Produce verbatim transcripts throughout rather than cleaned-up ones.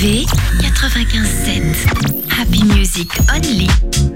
V quatre-vingt-quinze sept. Happy Music Only.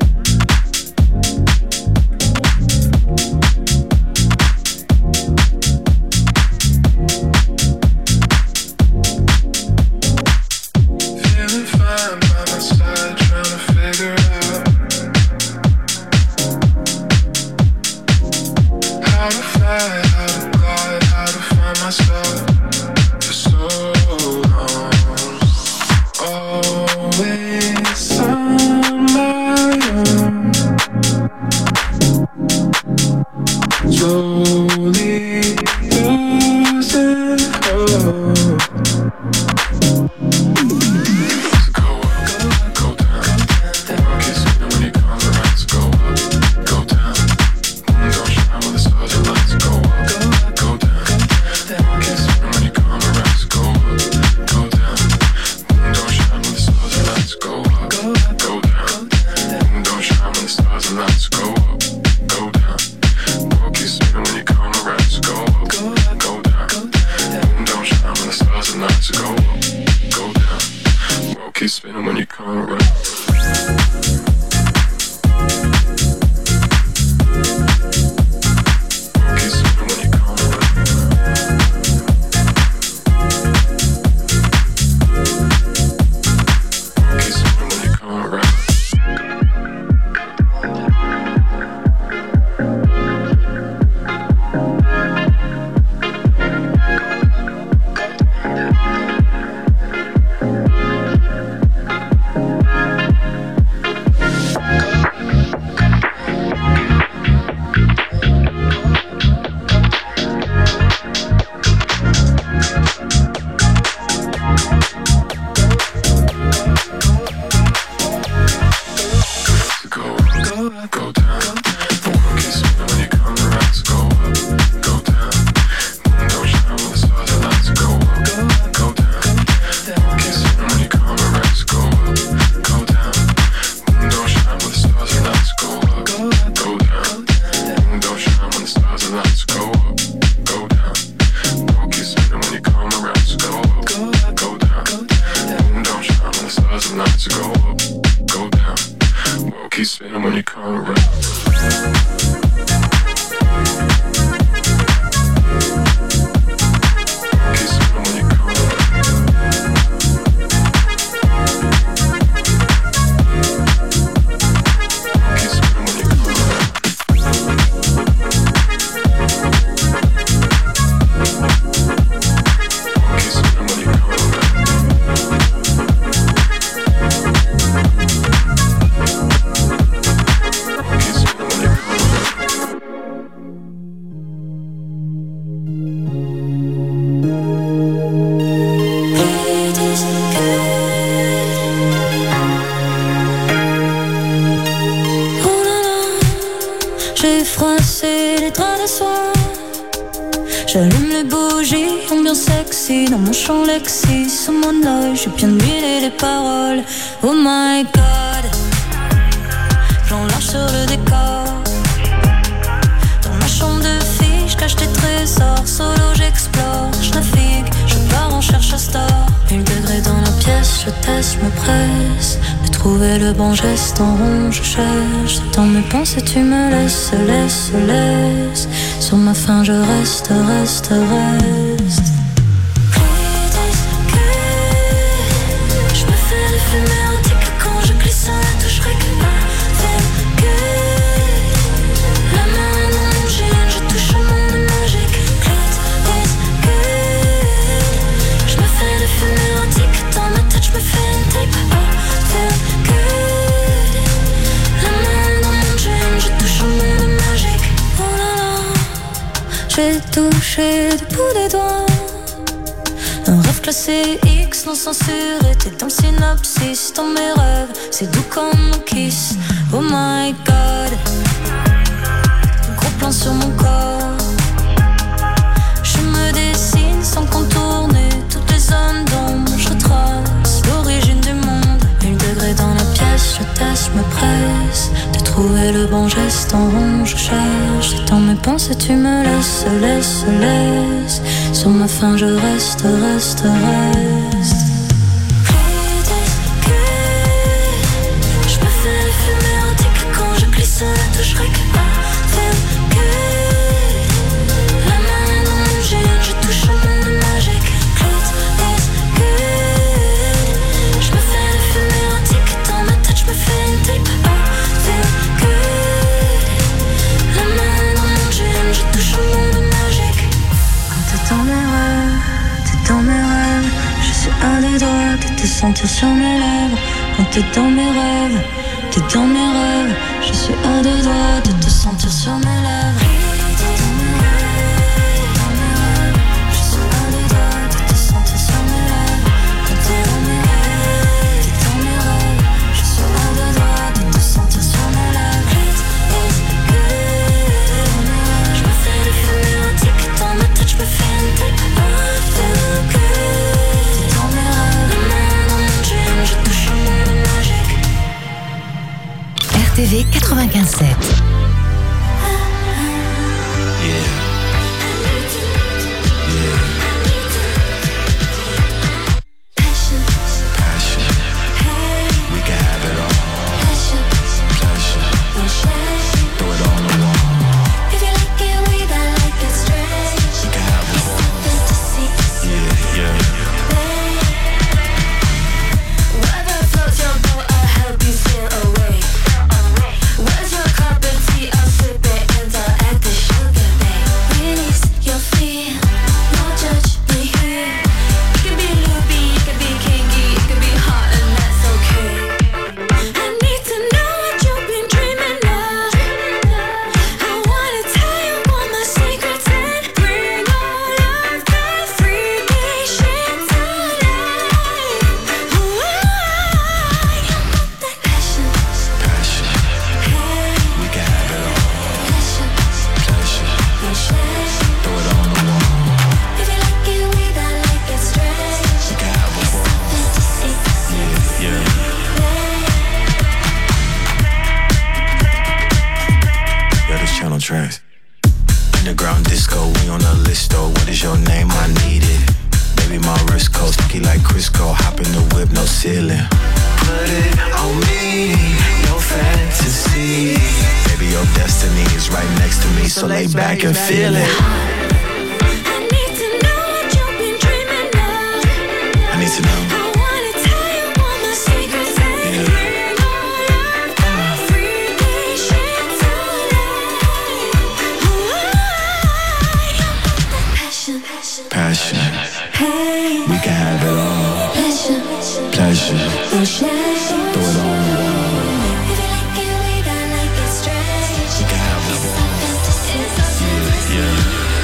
J'ai bien huilé les paroles. Oh my god, plan large sur le décor. Dans ma chambre de fille, je cache tes trésors. Solo j'explore, je navigue, je pars en cherche à star. Mille degrés dans la pièce, je teste, je me presse de trouver le bon geste en rond, je cherche. Dans mes pensées tu me laisses, laisse, laisse. Sur ma faim je reste, reste, reste. J'ai touché du bout des doigts un rêve classé X non censuré. T'es dans le synopsis, dans mes rêves c'est doux comme un kiss. Oh my god, gros plan sur mon corps. Je me dessine sans contourner toutes les zones d'ombre. Je retrace l'origine du monde. Mille degrés dans la pièce, je teste, je me presse de trouver le bon geste en rond, je cherche. Dans mes pensées tu me laisses, laisse, laisse. Sur ma faim je reste, reste, reste. toucherai qu'avec elle. La main dans mon jean, je touche au monde magique. Clit is good. Je me fais le film érotique dans ma tête, je me fais une tape avec elle. La main dans mon jean, je touche au monde magique. Quand t'es dans mes rêves, t'es dans mes rêves. Je suis à des doigts de te sentir sur mes lèvres. Quand t'es dans mes rêves, t'es dans mes rêves. Je suis à deux doigts de te sentir sur mes lèvres. T'es dans mes rêves, dans mes rêves. Je suis à deux doigts de te sentir sur mes lèvres. Quand t'es dans mes rêves, t'es dans mes rêves. Je suis à deux doigts de te sentir sur mes lèvres. It's good. Je me fais le film érotique dans ma tête, je me fais une tape. I feel good. T'es dans mes rêves, la main dans mon jean, je touche au monde magique. R T V quatre-vingt-quinze sept. tracks. Underground disco, we on the list though. What is your name? I need it. Baby, my wrist goes sticky like Crisco. Hop in the whip, no ceiling. Put it on me, no fantasy. Baby, your destiny is right next to me, so lay back and feel it. I need to know what you've been dreaming of. I need to know. I wanna tell you all my secrets and bring all our freaky shit to life. Passion, Passion, hey, we can have it all. pleasure, Pleasure, no shame. throw it on the wall. If you like it weird, I like it strange. We can have it all. Fantasy, Yeah,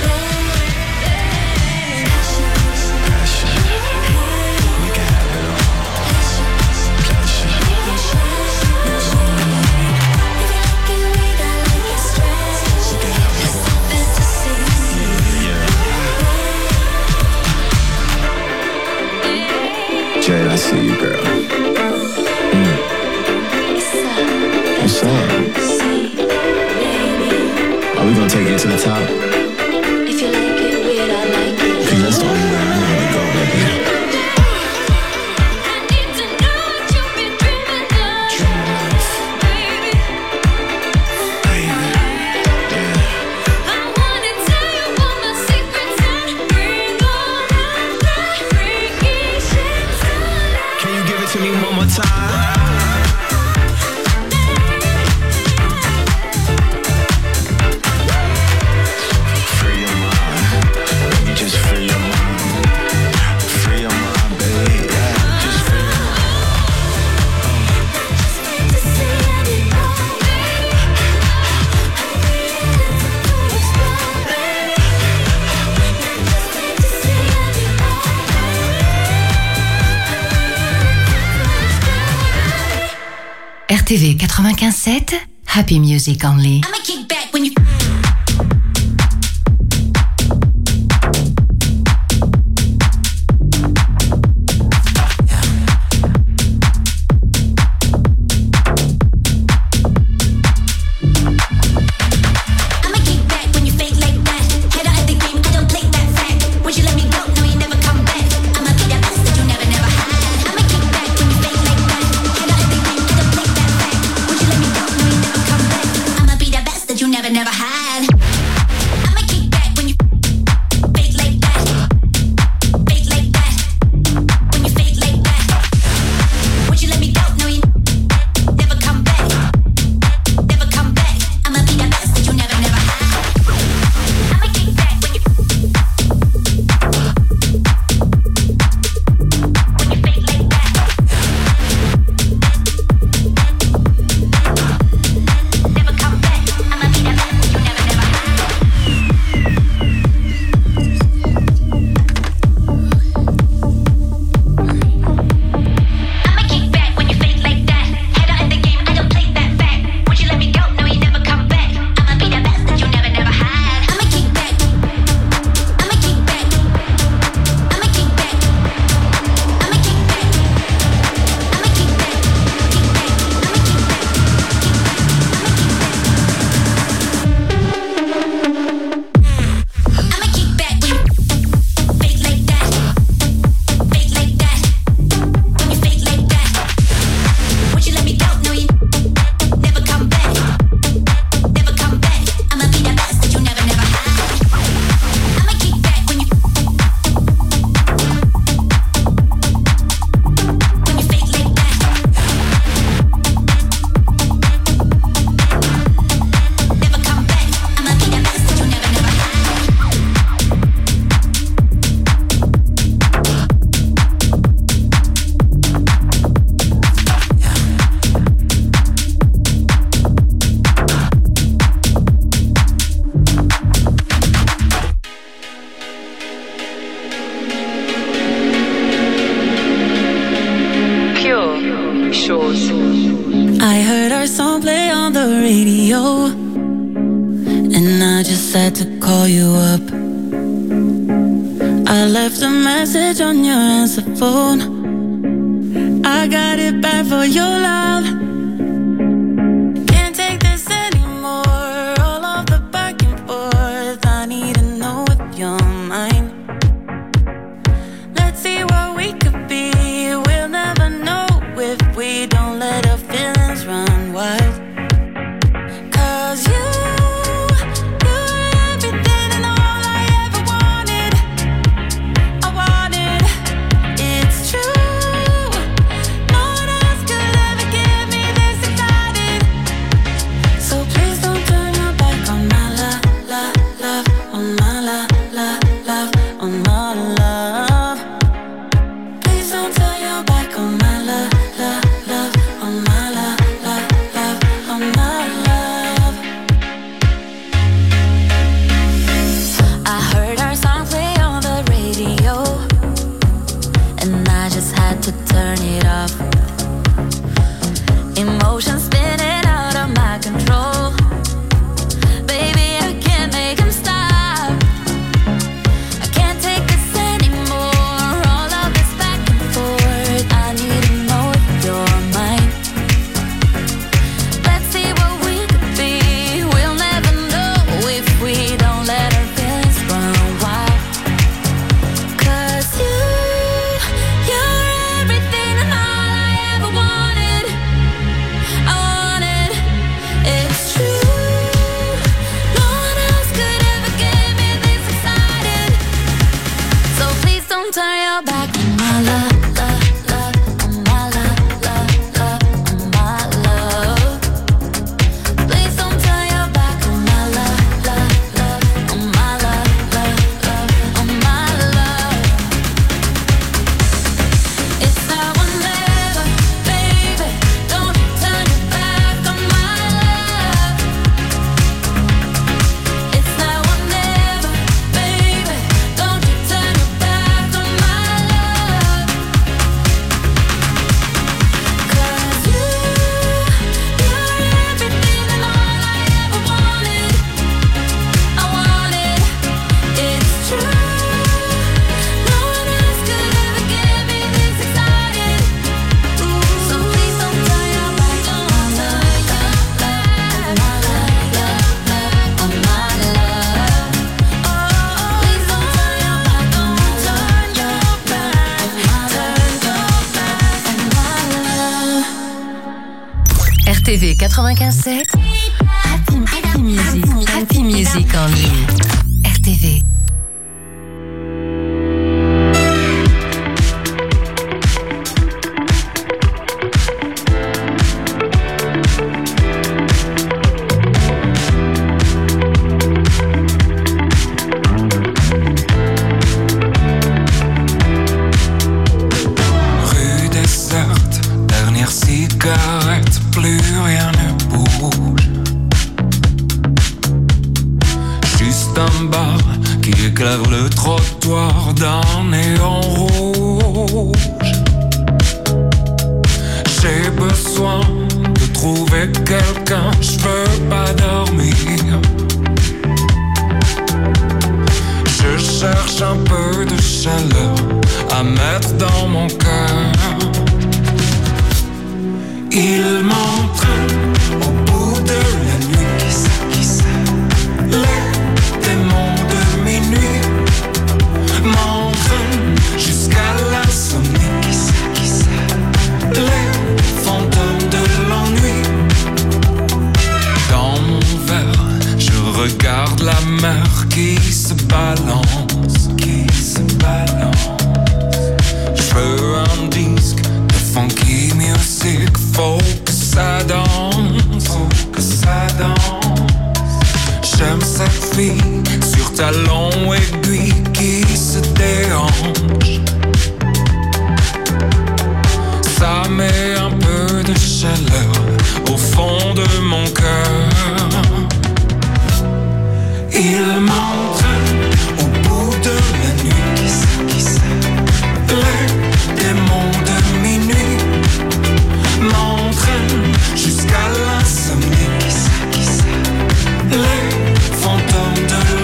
passion, we can have it all. Pleasure, throw it on the wall. if you like it weird, I like it strange. We can have it all. Fantasy. Jade, I see you, girl. Mm. What's up? Are we gonna take it to the top? If you like it weird, I like it. Cause that's the only way I know how to go, baby. I need to know what you've been dreaming of, Dreaming of, baby. baby. Yeah. I wanna tell you all my secrets and bring all of that freaky shit to life. Can you give it to me one more time? Free your mind, baby, just free your mind. Free your mind, baby, yeah, just free your mind. To see anymore, baby. I'm ready to explore, baby. Just need to see anymore. R T V quatre-vingt-quinze sept, Happy Music Only. I'ma kick back when you. I'ma kick back when you fake like that. Head out at the game, I don't play that fact. Would you let me go? No, you never come back. I'ma be that best that you never, never had. I'ma kick back when you fake like that. Head out at the game, I don't play that fact. Would you let me go? No, you never come back. I'ma be sad to call you up. I left a message on your answer phone. I got it back for your love. Can't take this anymore. All of the back and forth. I need to know if you're mine. Let's see what we could be. We'll never know if we don't let our feelings run wild. Cause you emotions spinning out of my control. Baby, I can't make them stop. I can't take this anymore. All of this back and forth. I need to know if you're mine. Let's see what we could be. We'll never know if we don't let our feelings run wild. Cause you, you're everything and all I ever wanted. It's true. No one else could ever get me this excited. So please don't turn your back on my love, love, love, on my love, love, love, on my love. Please don't turn your back on my love, love, love, on my love, love, love, on my love. It's now or never, baby. Don't you turn your back on my love. It's now or never, baby. Don't you turn your back on my love. Cause you, you're everything and all I ever wanted. I wanted, it's true. No one else could ever get me this excited. So please don't turn your back on my love, on my love, on my love. Oh, please don't turn your back on my love, turn your back, turn your back on my love. R T V quatre-vingt-quinze sept. Happy, happy Music. Happy Music en ligne. R T V. Rue déserte, dernière cigarette, plus rien ne bouge. Juste un bar qui éclaire le trottoir d'un néon rouge. J'ai besoin de trouver quelqu'un, je veux pas dormir. Je cherche un peu de chaleur à mettre dans mon cœur. Il m'entraîne au bout de la nuit. Qui ça, qui ça? Les démons de minuit m'entraînent jusqu'à l'insomnie. Qui ça, qui ça? Les fantômes de l'ennui. Dans mon verre, je regarde la mer qui se balance, qui se balance. Je veux un disque de funky music, faut que ça danse, faut que ça danse. J'aime cette fille sur talons aiguilles qui se déhanche. Ça met un peu de chaleur au fond de mon cœur. Il m'entraîne au bout de la nuit. Qui ça, qui ça? Les démons de minuit m'entraînent jusqu'à l'insomnie. Qui ça, qui ça? Les fantômes de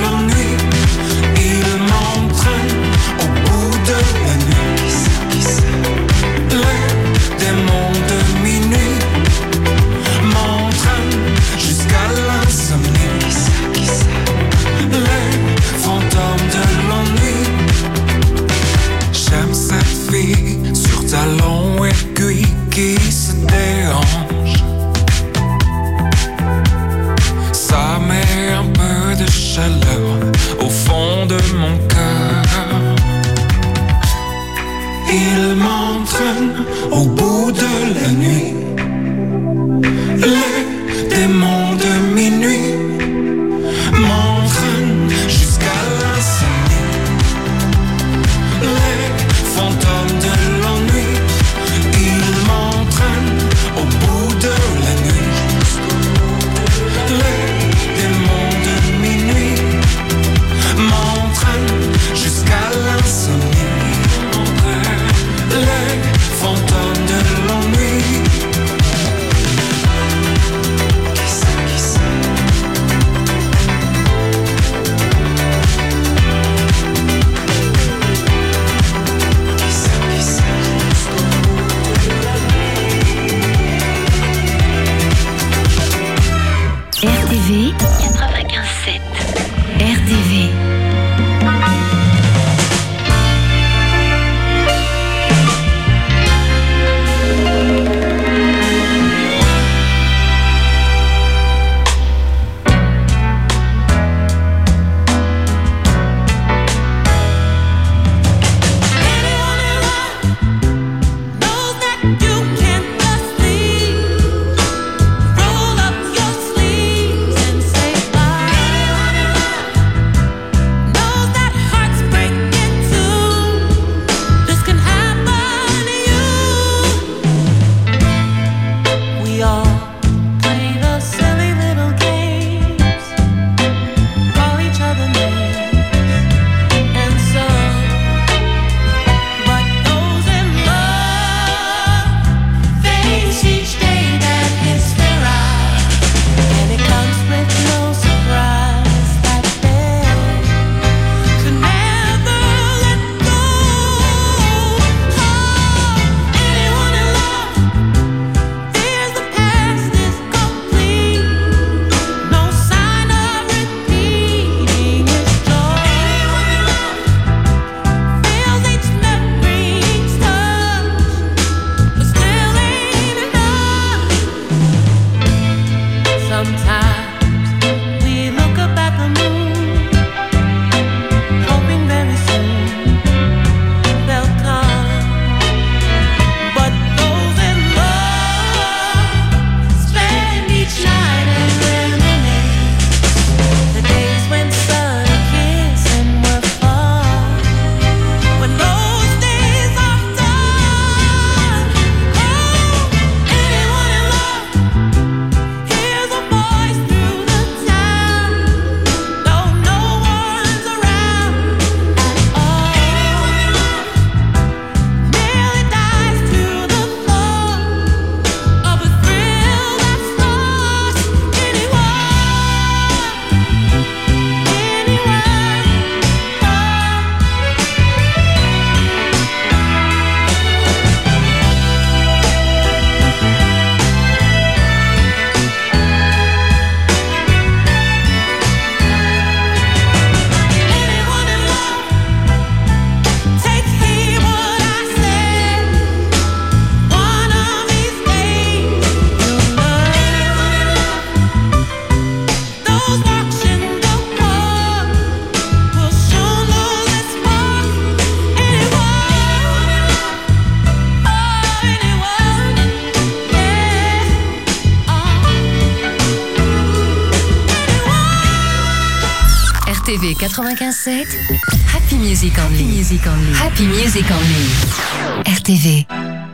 V quatre-vingt-quinze sept, Happy Music Only. Happy Music Only. Happy Music Only. R T V.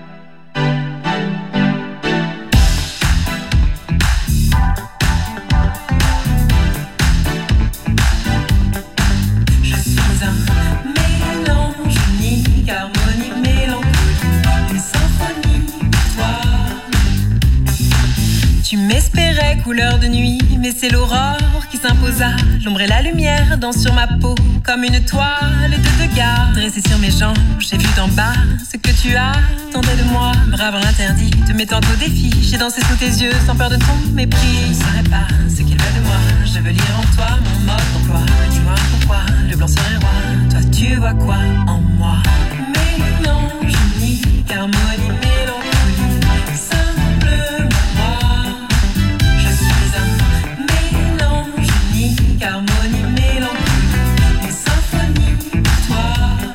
Tu m'espérais couleur de nuit, mais c'est l'aurore qui s'imposa. L'ombre et la lumière dansent sur ma peau comme une toile de Degas. Dressée sur mes jambes, j'ai vu d'en bas ce que tu attendais de moi. Brave interdit, te mettant au défi, j'ai dansé sous tes yeux sans peur de ton mépris. Je ne saurais pas ce qu'il veut de moi, je veux lire en toi mon mode d'emploi. Dis-moi pourquoi le blanc serait roi, toi tu vois quoi en moi? Mélange unique, harmonie, mélancolie, simplement moi. Je suis un mélange unique, harmonie, mélancolie, une symphonie pour toi.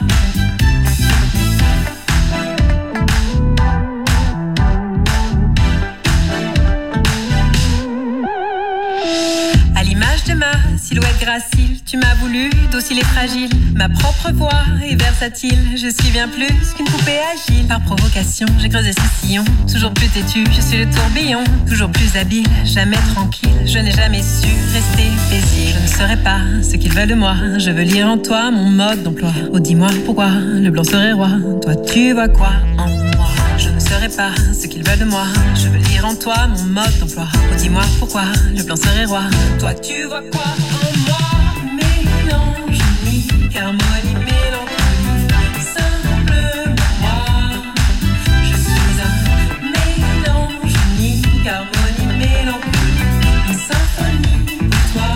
À l'image de ma silhouette gracile, tu m'as voulu docile et fragile. Ma propre voix est versatile, je suis bien plus qu'une poupée agile. Par provocation, j'ai creusé ce sillon, toujours plus têtu, je suis le tourbillon. Toujours plus habile, jamais tranquille, je n'ai jamais su rester paisible. Je ne saurais pas ce qu'ils veulent de moi, je veux lire en toi mon mode d'emploi. Oh dis-moi pourquoi le blanc serait roi, toi tu vois quoi en moi? Je ne saurais pas ce qu'ils veulent de moi, je veux lire en toi mon mode d'emploi. Oh dis-moi pourquoi le blanc serait roi, toi tu vois quoi en moi? Mélange unique, harmonie, mélancolie, simplement moi. Je suis un mélange unique, harmonie, mélancolie, une symphonie pour toi.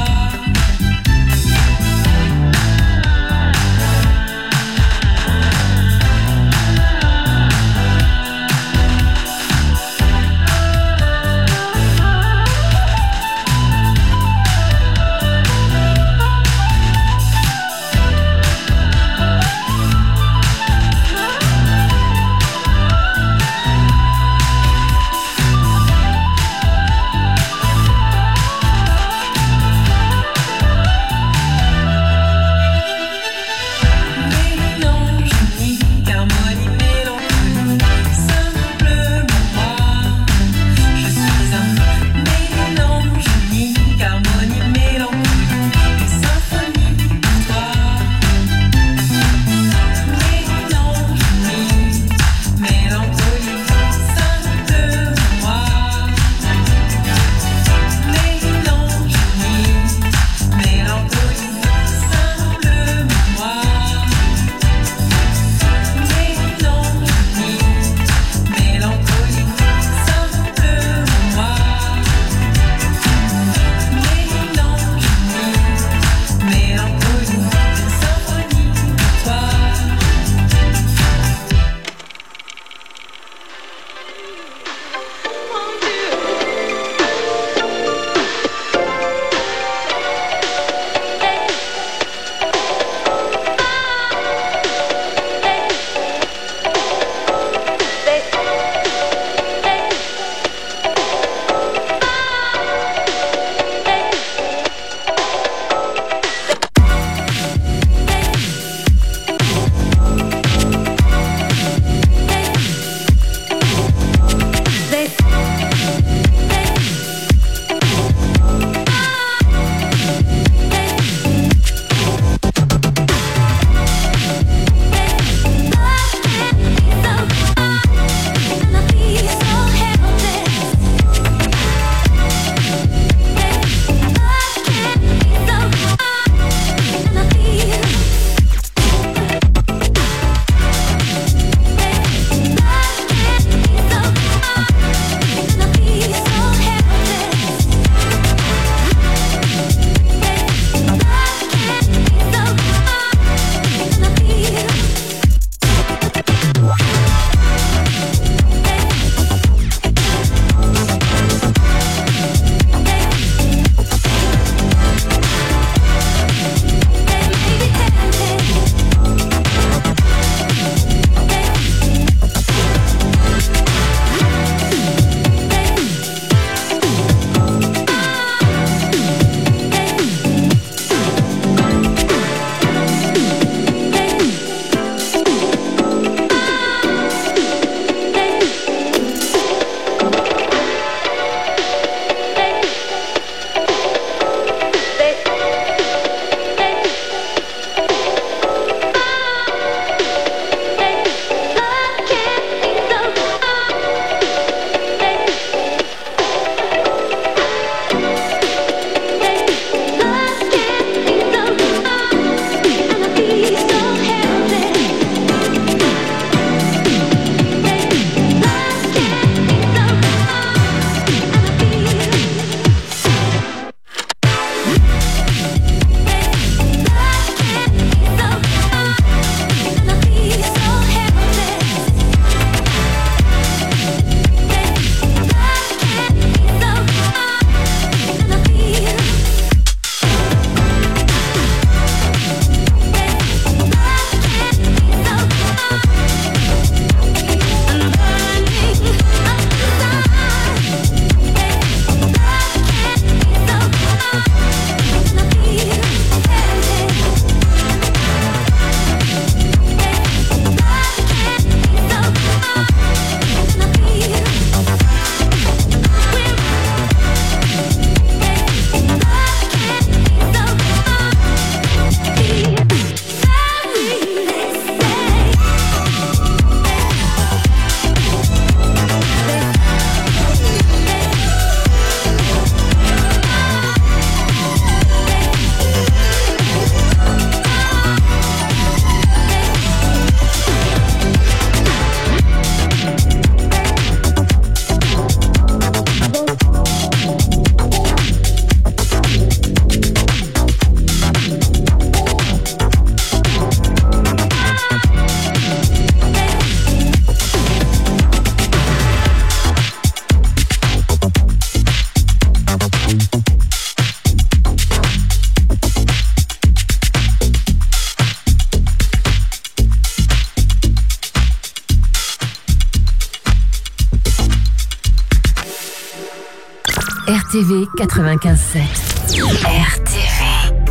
R T V quatre-vingt-quinze sept. R T V.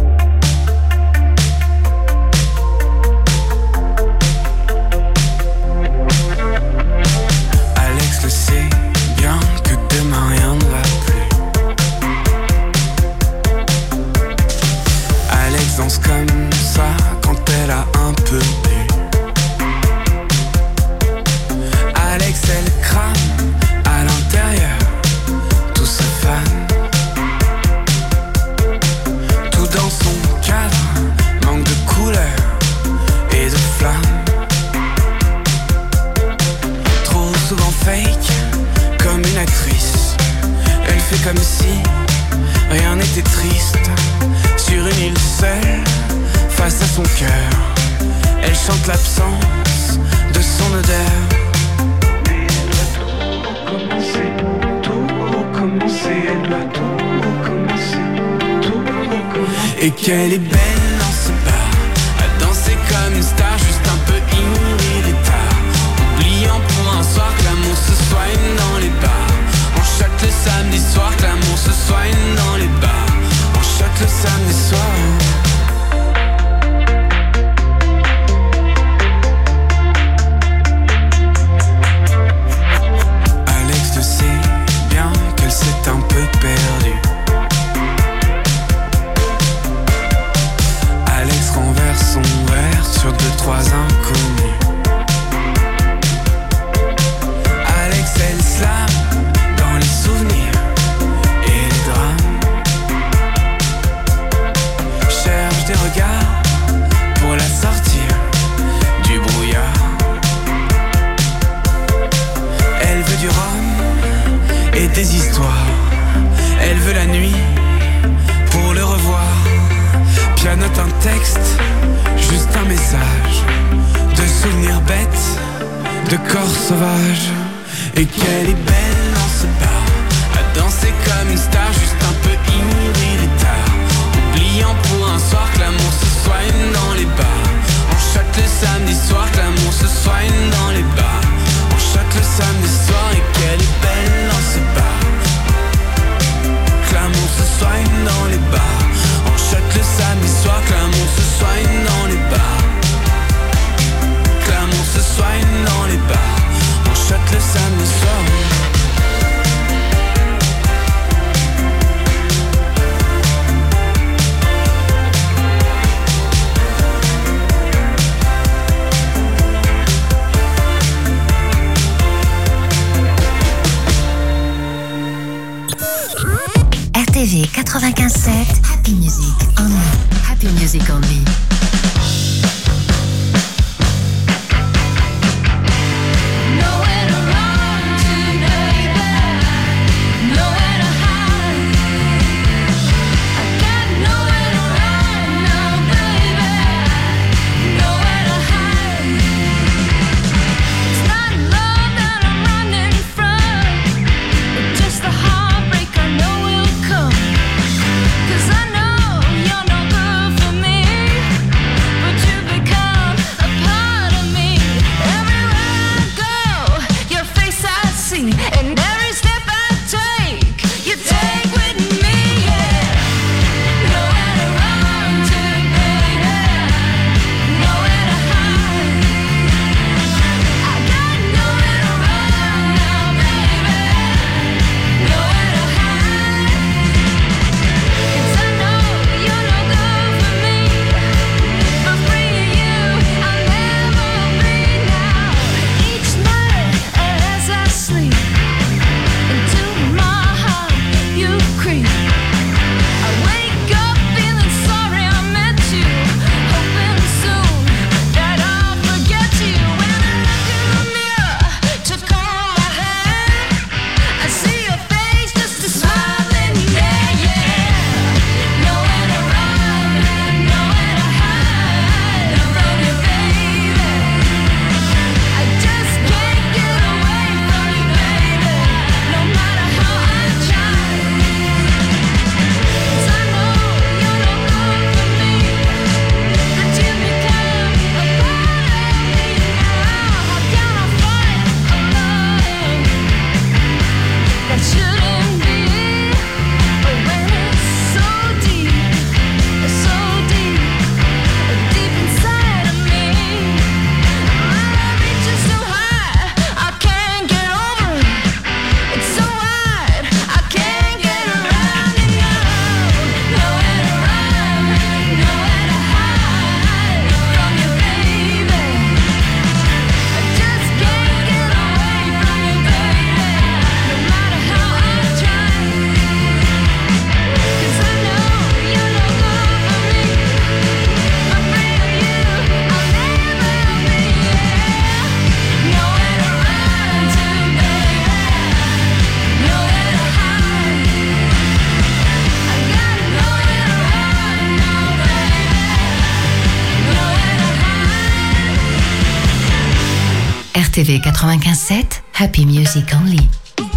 Alex le sait bien que demain rien ne va plus. Alex danse comme ça quand elle a un peu bu. Alex elle crame à l'intérieur, tout se fane. Tout dans son cadre, manque de couleur et de flamme. Trop souvent fake, comme une actrice. Elle fait comme si rien n'était triste. Sur une île seule, face à son cœur, elle chante l'absence de son odeur. Mais elle va tout recommencer, tout recommencer. Elle va tout recommencer, tout recommencer. Et qu'elle est belle dans ce bar, à danser comme une star, juste un peu ignorée des tares. Oubliant pour un soir que l'amour se soigne dans les bars. On choque le samedi soir, que l'amour se soigne dans les bars. On choque le samedi soir. Alex le sait bien qu'elle s'est un peu perdue. Alex renverse son verre sur deux, trois inconnus. Alex elle slame dans les souvenirs et les drames. Cherche des regards pour la sortir du brouillard. Elle veut du rhum et des histoires. Elle veut la nuit pour le revoir. Pianote un texte, juste un message de souvenirs bêtes, de corps sauvages. Et qu'elle est belle dans ce bar, à danser comme une star, juste un peu ignorée des tares. Oubliant pour un soir que l'amour se soigne dans les bars. On choque le samedi soir, que l'amour se soigne dans les bars. On choque le samedi soir et qu'elle est belle dans ce bar. Que l'amour se soigne dans les bars. On choque le samedi soir, que l'amour se soigne dans les bars. Que l'amour se soigne dans les bars. On choque le samedi soir. T V quatre-vingt-quinze sept, Happy Music Only.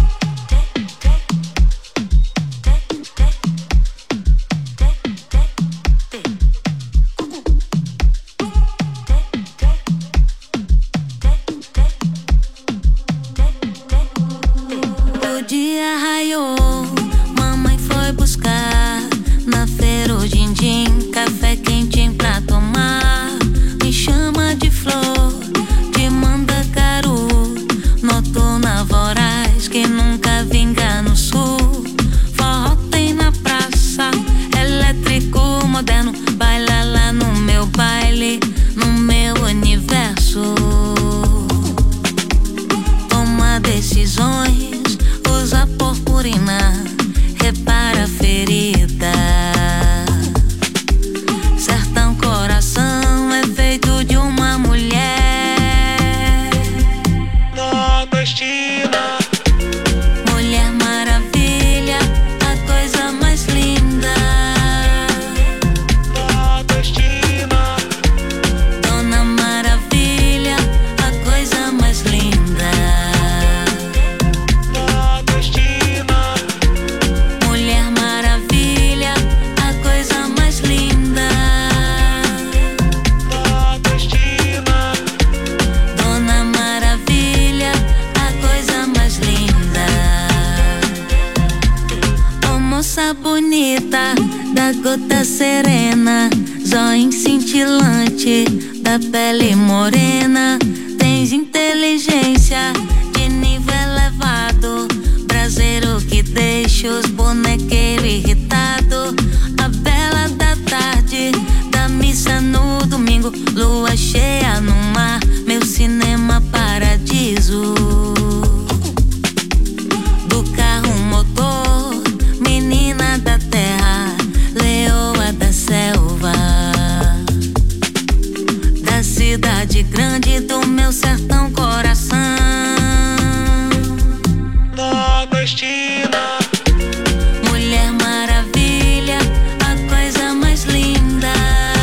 O dia raiou, mamãe foi buscar na feira o din-din, café quentinho pra tomar. Me chama de flor, de mandacaru, noturna voraz que nunca vinga no sul. Forró tem na praça, elétrico moderno, baila lá no meu baile, no meu universo. Toma decisões, usa purpurina, repara a ferida. Sertão coração é feito de uma mulher nordestina. Mulher maravilha, a coisa mais linda. Nordestina. Dona Maravilha, a coisa mais linda. Nordestina. Mulher maravilha, a coisa mais linda. Nordestina. Dona Maravilha, a coisa mais linda. Ô moça bonita, da gota serena, zóio cintilante, da pele morena. Tens inteligência de nível elevado, braseiro que deixa os bonequeiros irritados. A bela da tarde, da missa no domingo, lua cheia no mar, meu cinema paradiso. Do carro motor, menina da terra, leoa da selva, da cidade grande do meu sertão coração. Nordestina. Mulher maravilha, a coisa mais linda.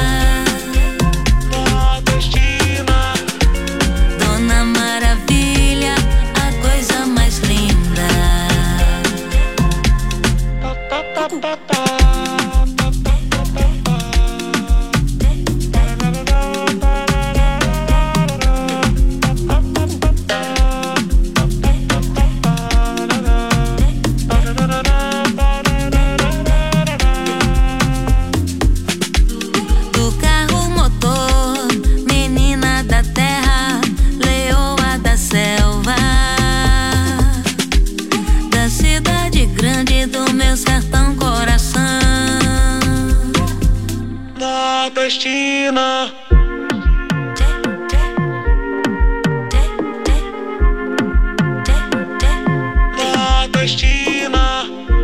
Nordestina. Dona Maravilha, a coisa mais linda. Do carro motor, menina da terra, leoa da selva, da cidade grande do meu sertão coração. Nordestina. Nordestina.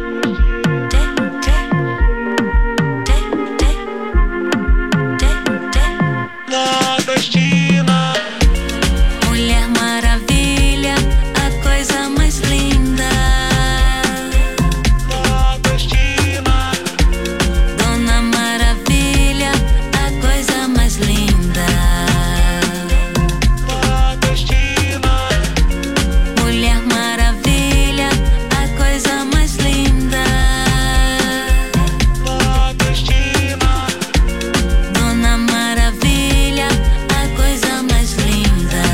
Nordestina. Mulher maravilha, a coisa mais linda. Nordestina. Dona Maravilha, a coisa mais linda. Nordestina. Mulher maravilha, a coisa mais linda. Nordestina. Dona Maravilha, a coisa mais linda.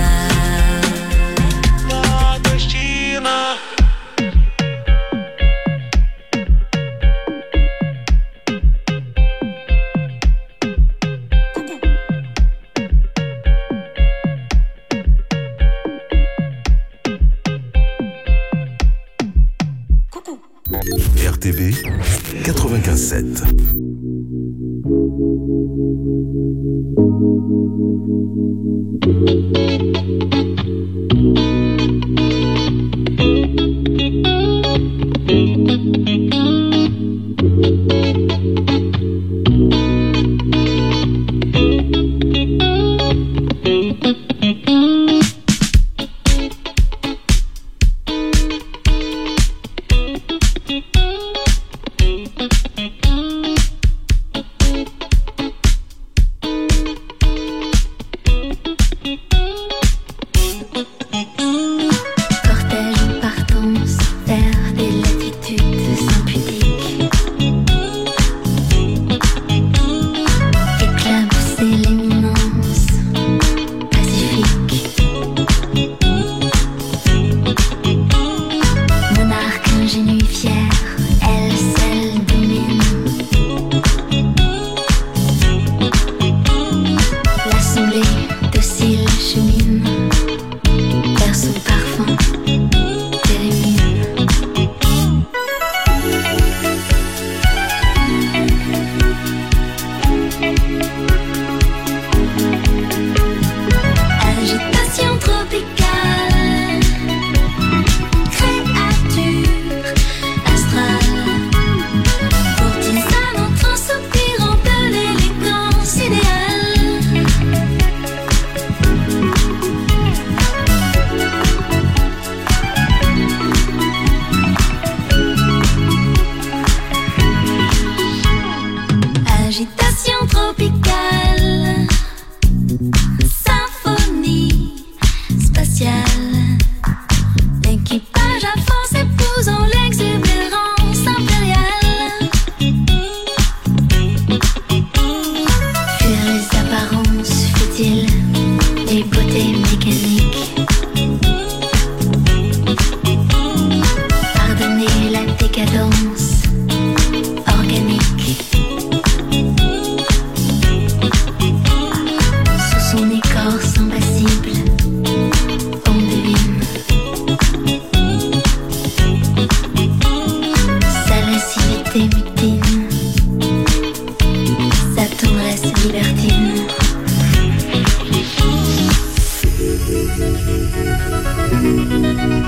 Nordestina. R T V quatre-vingt-quinze sept.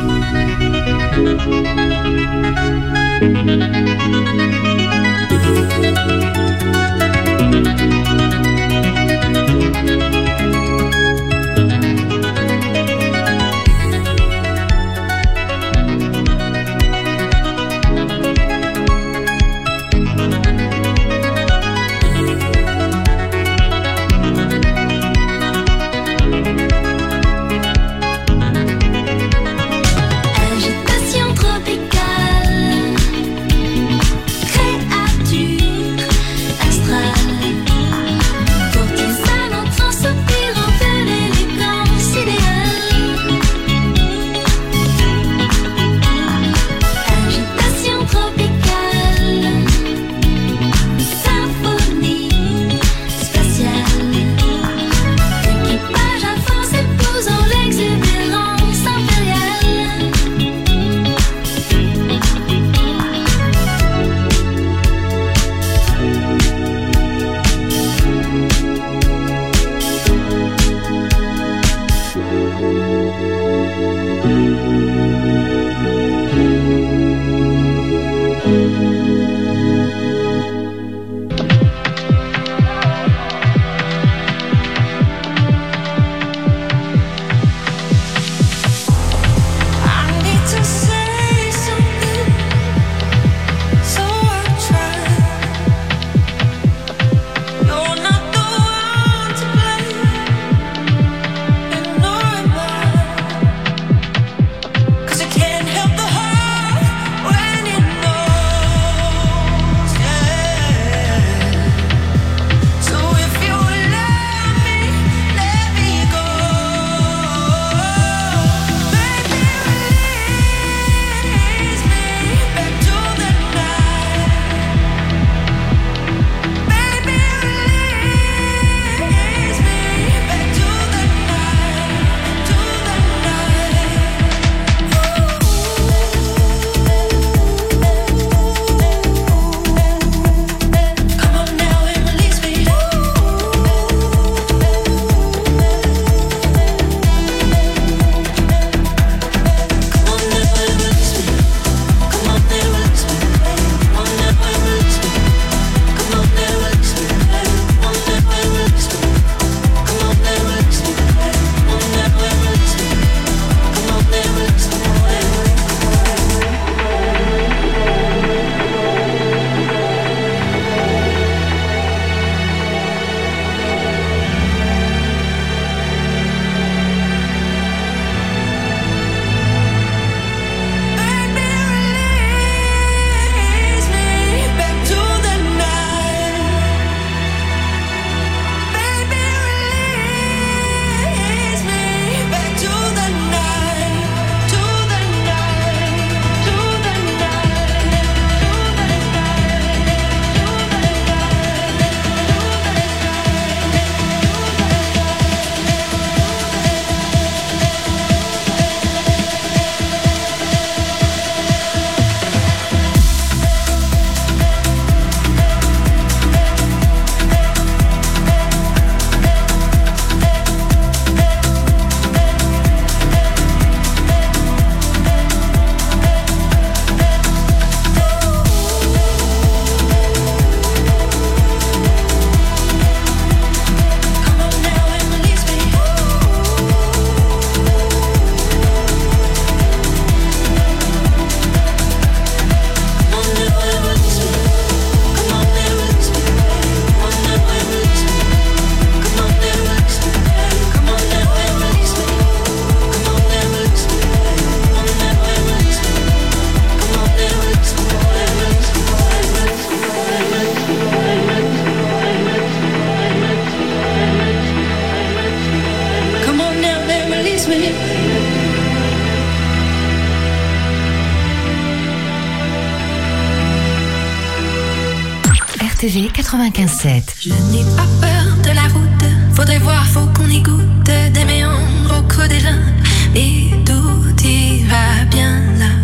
R T V quatre-vingt-quinze sept. Je n'ai pas peur de la route, faudrait voir, faut qu'on y goûte des méandres au creux des reins, et tout ira bien là.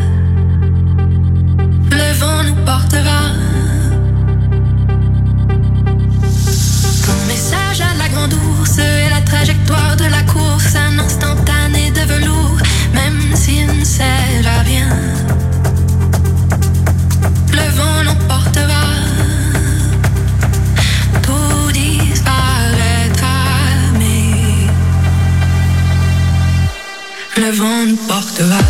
Le vent nous portera. Ton message à la grande ours et la trajectoire de la course, un instantané de velours, même s'il ne sert à rien. Le vent l'emportera, tout disparaîtra, mais le vent nous portera.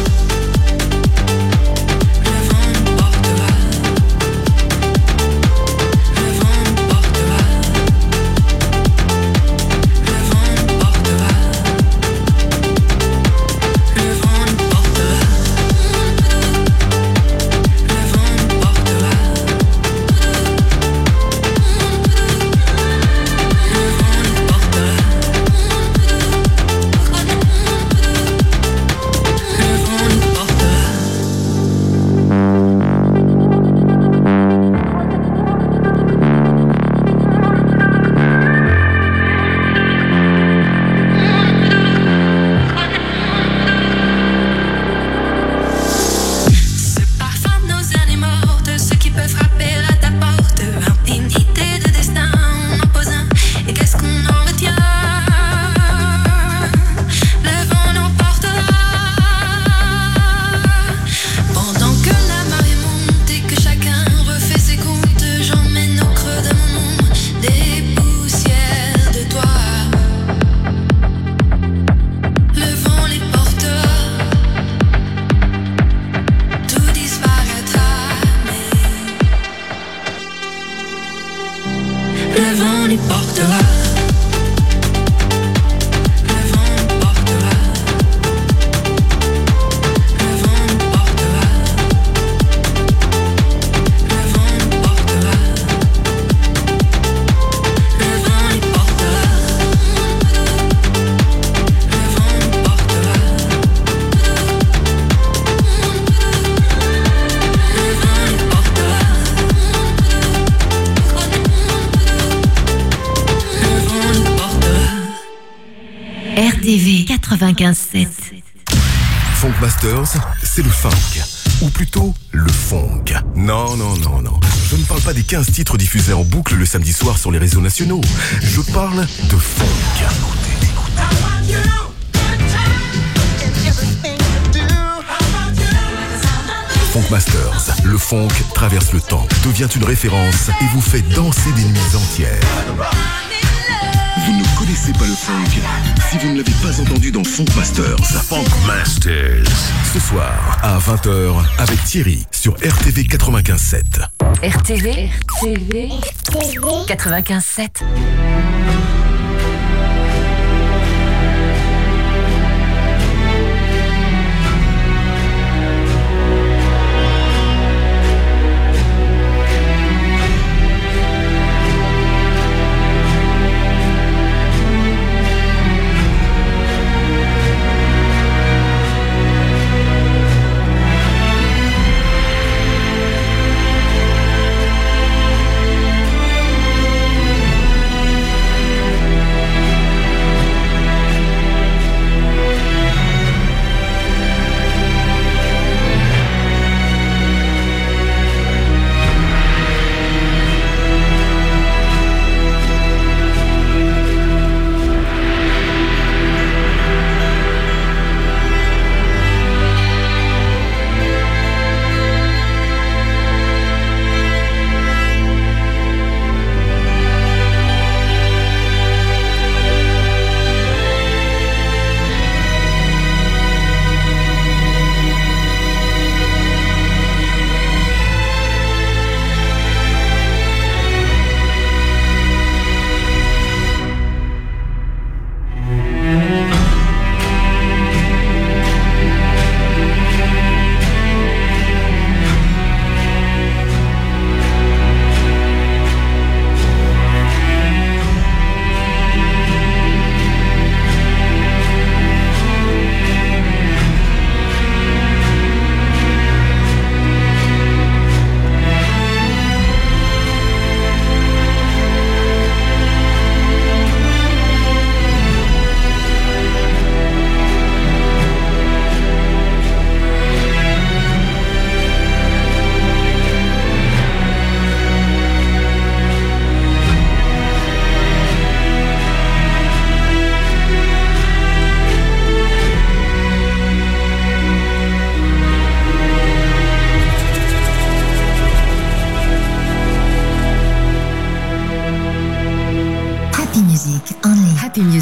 quatre-vingt-quinze sept. Funk Masters, c'est le funk. Ou plutôt, le funk. Non, non, non, non. Je ne parle pas des quinze titres diffusés en boucle le samedi soir sur les réseaux nationaux. Je parle de funk. Funk Masters, le funk traverse le temps, devient une référence et vous fait danser des nuits entières. Vous ne connaissez pas le funk si vous ne l'avez pas entendu dans Funk Masters. Funk Masters. Ce soir, à vingt heures, avec Thierry, sur R T V quatre-vingt-quinze sept. R T V, R T V quatre-vingt-quinze sept.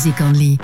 Music Only.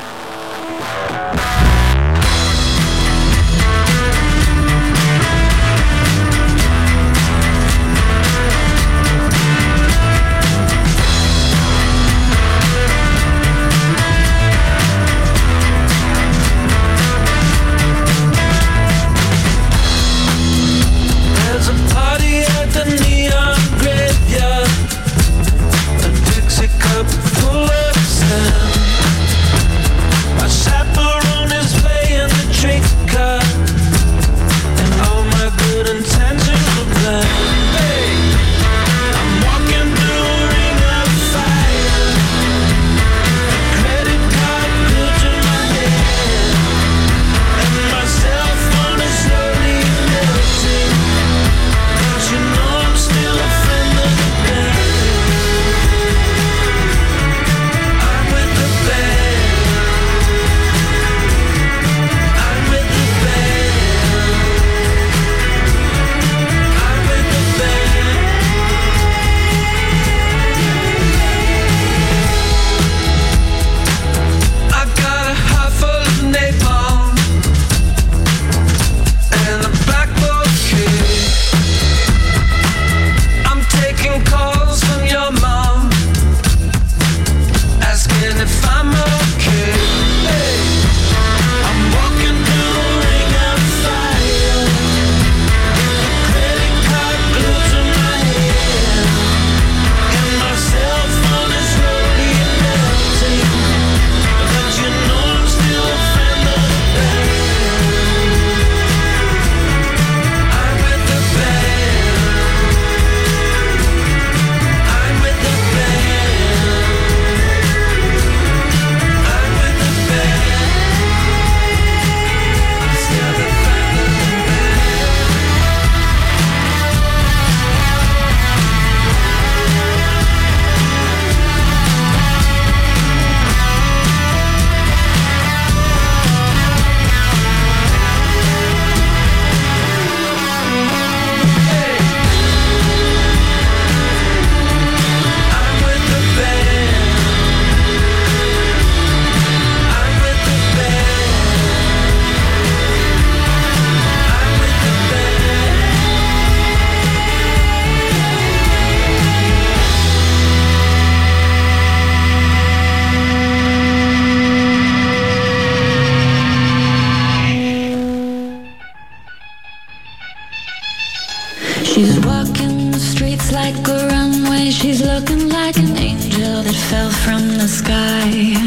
She's walking the streets like a runway. She's looking like an angel that fell from the sky.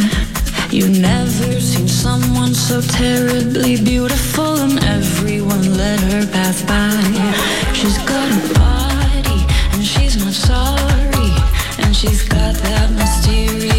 You've never seen someone so terribly beautiful, and everyone let her pass by. She's got a body and she's not sorry, and she's got that mysterious